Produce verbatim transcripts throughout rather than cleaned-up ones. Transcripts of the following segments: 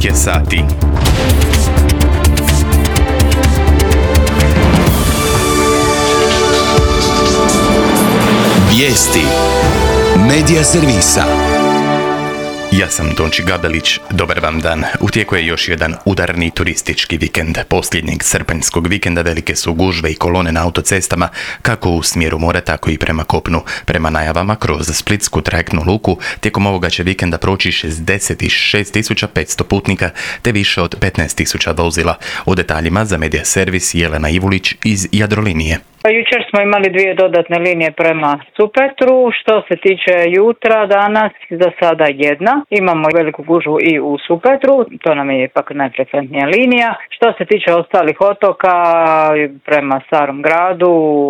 je sati. Vijesti Medija servisa. Ja sam Tonči Gabelić, dobar vam dan. U tijeku je još jedan udarni turistički vikend. Posljednjeg srpanjskog vikenda velike su gužve i kolone na autocestama, kako u smjeru mora, tako i prema kopnu. Prema najavama, kroz splitsku trajektnu luku, tijekom ovoga će vikenda proći šezdeset šest tisuća petsto putnika, te više od petnaest tisuća vozila. O detaljima za Medija servis Jelena Ivulić iz Jadrolinije. Jučer smo imali dvije dodatne linije prema Supetru. Što se tiče jutra, danas za sada jedna. Imamo veliku gužvu i u Supetru, to nam je ipak najfrekventnija linija. Što se tiče ostalih otoka, prema Starom gradu,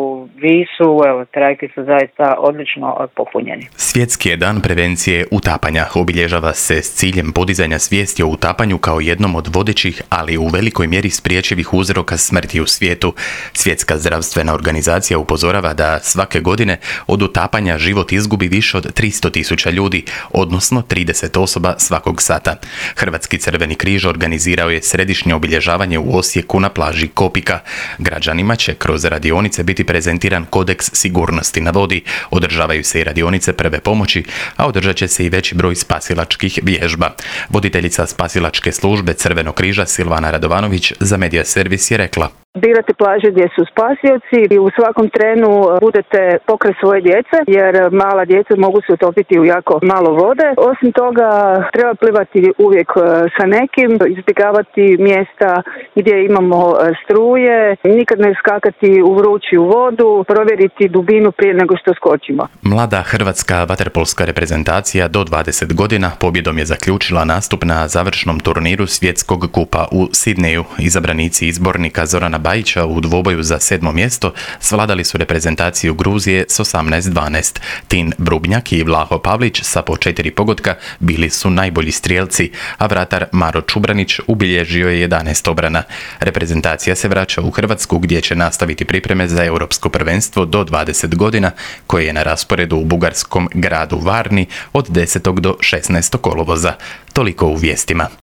Visu, evo, trajekti su zaista odlično popunjeni. Svjetski je dan prevencije utapanja. Obilježava se s ciljem podizanja svijesti o utapanju kao jednom od vodećih, ali u velikoj mjeri spriječivih uzroka smrti u svijetu. Svjetska zdravstvena organizacija upozorava da svake godine od utapanja život izgubi više od tristo tisuća ljudi, odnosno trideset osoba svakog sata. Hrvatski Crveni križ organizirao je središnje obilježavanje u Osijeku na plaži Kopika. Građanima će kroz radionice biti prezentiran kodeks sigurnosti na vodi, održavaju se i radionice prve pomoći, a održat će se i veći broj spasilačkih vježba. Voditeljica spasilačke službe Crvenog križa Silvana Radovanović za Medija servis je rekla: Birate plaže gdje su spasioci i u svakom trenu budete pokraj svoje djece, jer mala djeca mogu se utopiti u jako malo vode. Osim toga, treba plivati uvijek sa nekim, izbjegavati mjesta gdje imamo struje, nikad ne skakati u vruću vodu, provjeriti dubinu prije nego što skočimo. Mlada hrvatska vaterpolska reprezentacija do dvadeset godina pobjedom je zaključila nastup na završnom turniru svjetskog kupa u Sidneju. Izabranici izbornika Zorana Bajića u dvoboju za sedmo mjesto svladali su reprezentaciju Gruzije s osamnaest dvanaest. Tin Brubnjak i Vlaho Pavlić sa po četiri pogotka bili su najbolji strijelci, a vratar Maro Čubranić ubilježio je jedanaest obrana. Reprezentacija se vraća u Hrvatsku gdje će nastaviti pripreme za europsko prvenstvo do dvadeset godina koje je na rasporedu u bugarskom gradu Varni od desetog do šesnaestog kolovoza. Toliko u vijestima.